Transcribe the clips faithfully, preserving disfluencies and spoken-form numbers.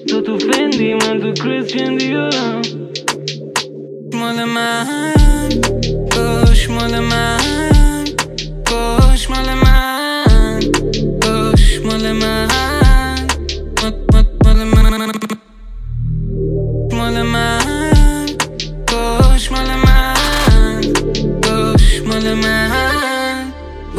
Tutto Fendi, ma tu Christian Dior. Moi la main, gauche-moi la main, gauche-moi la main, gauche-moi la main, moi la main, moi la main, gauche-moi la main, gauche-moi la main,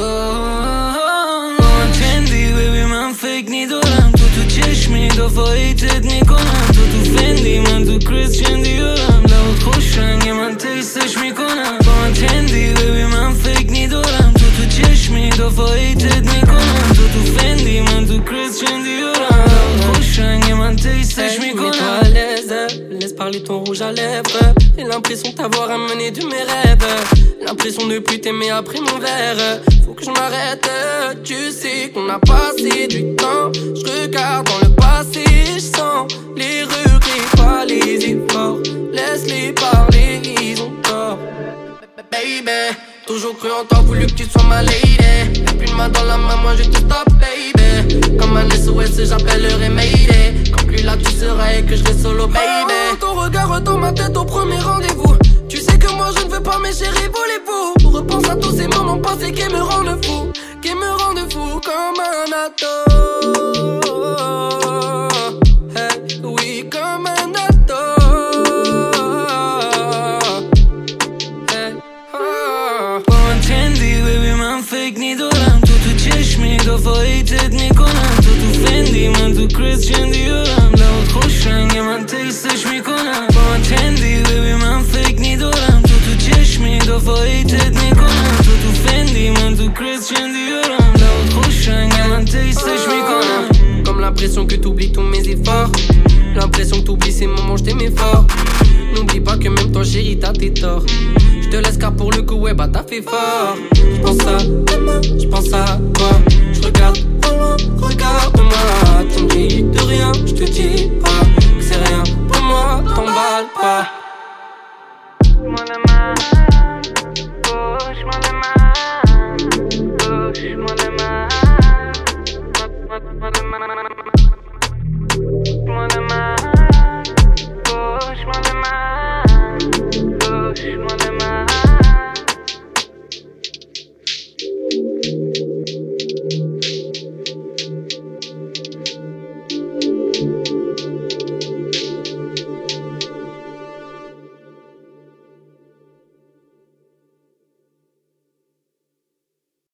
Bon, Fendi, baby, man, fake ni dolam, tu tu çeşmi, dafayı ni konam, tu tu Fendi, man, tu Christian Dior. خوشرنگ من تیستش میکنم با من تندی ببی من فکر نیدارم تو تو چشمی دفاعی تد میکنم تو تو فندی من تو کریستیان دیورم خوشرنگ من تیستش میکنم Laisse parler ton rouge à lèvres. J'ai l'impression de t'avoir amené de mes rêves. L'impression de plus t'aimer après mon verre. Faut que je m'arrête. Tu sais qu'on a passé du temps. Je regarde dans le passé. Je sens les regrets, pas les efforts. Laisse-les parler, ils ont tort. Baby, toujours cru en toi, voulu que tu sois ma lady. Y'a plus de main dans la main, moi je te stop, baby. Comme un S O S, j'appellerai Mayday. Quand plus là tu seras et que je serai solo, baby. Oh, ton regard dans ma tête au premier rendez-vous. Tu sais que moi je ne veux pas, mes chéris, voulez-vous? Repense à tous ces moments passés qui me rendent fou. Qui me rendent fou comme un ado. Hey, oui, comme un ado. فکر نیدارم تو تو چشمی دفاعی تد میکنم تو تو فندی من تو کریستیان دیورم لبات خوش رنگ من تیستش میکنم با من تندی ببی من فکر نیدارم تو تو چشمی دفاعی تد میکنم تو تو فندی من تو کریستیان دیورم لبات خوش رنگ من تیستش میکنم Comme l'impression que t'oublies tous mes efforts. L'impression que t'oublies ces moments je t'aimais fort. N'oublie pas que même toi chérie t'as tes torts. Je te laisse car pour le coup ouais bah t'as fait fort. Je pense à demain, je pense à toi. Je regarde au loin, regarde-moi. Tu me dis de rien, je te dis pas que c'est rien pour moi, t'emballe pas. Moi la main, gauche, moi la main, gauche, moi la main, moi la main, moi la main, gauche, moi la main, gauche, moi la main.